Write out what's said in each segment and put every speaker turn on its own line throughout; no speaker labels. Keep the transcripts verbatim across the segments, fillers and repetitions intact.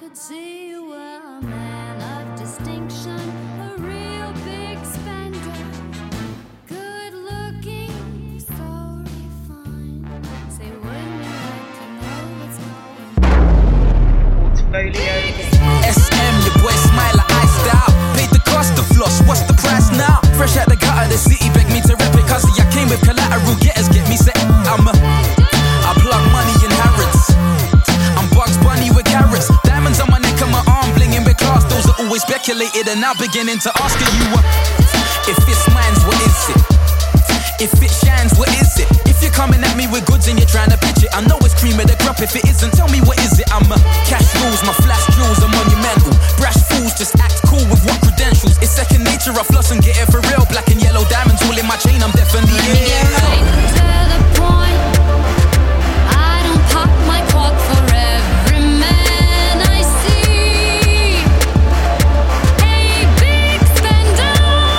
could see you were a man of distinction, a real big spender, good looking, so refined. Say, wouldn't you like to know what's going on?
Portfolio. S M, your boy Smiler, iced out. Paid the cost of floss, what's the price now? Fresh out the gutter, the city begged me to rep it, cause I came with collateral getters, get me set. I'm a, I plug money in Harrods. I'm Bugs Bunny with carrots. Diamonds on my neck and my arm, blinging with class. Those are always speculated and now beginning to ask you uh, if it's mine's, what is it? If it shines, what is it? If you're coming at me with goods and you're trying to pitch it, I know it's cream of the crop. If it isn't, tell me what is it? I'm a cash rules, my flash jewels are monumental. Brash fools just act cool with what credentials? It's second nature, I floss and get it for real. Black and yellow diamonds all in my chain, I'm definitely
Let me get right to the point. I don't pop my cork for every man I see. Hey, big spender,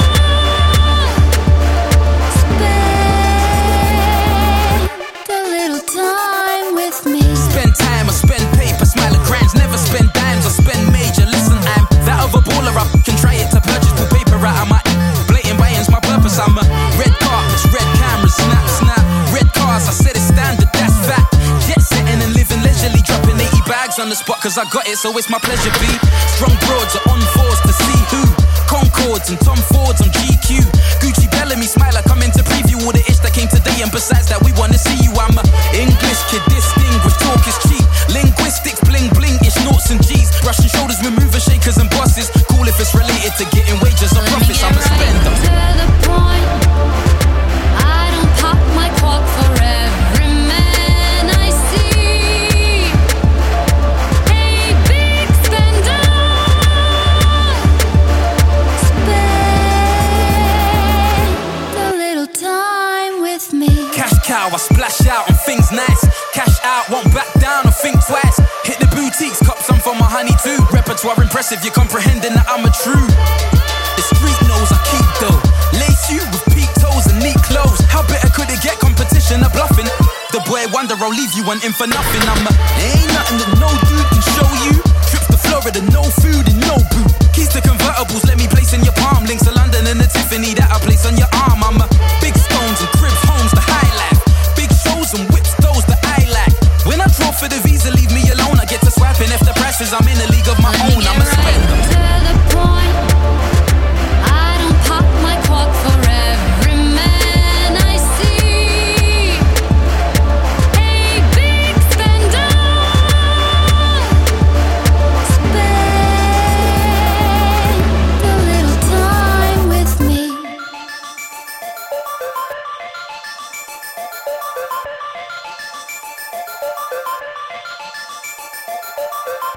spend a little time with me.
Spend time, I spend paper, smile at grinds. Never spend dimes, I spend major. Listen, I'm that of a baller, I can try it to purchase the paper out of my blatant buying's my purpose. I'm a red carpets, red cameras, snap, snap. Red cars, I said it's standard, that's fact. Jet setting and living leisurely, dropping eighty bags on the spot, cause I got it, so it's my pleasure, B. Strong broads are on fours to see who. Concords and Tom Fords on G Q. Gucci Bellamy, Smiler, coming to preview all the ish that came today, and besides that, we wanna see you. I'm a English kid, distinguished, talk is cheap. Linguistics, bling bling, ish noughts and G's. Russian shoulders, removing shakers and bosses. Cool if it's related to getting wages or profits, I'm a spender.
To the point. I don't pop my cork for every man I see. Hey, big spender, spend a little time with me.
Cash cow, I splash out on things nice. Cash out, won't back down or think twice. Hit the boutiques, cop some for my honey too. Repertoire impressive, you're comprehending that I'm a true. The street knows I keep though. Lace you with peak toes and neat clothes. How better could it get? Competition a bluffing. The boy wonder I'll leave you wanting for nothing. I'm a, ain't nothing that no dude can show you. Trips to Florida, no food and no boot. Keys to convertibles, let me place in your palm. Links to London and the Tiffany that I place on your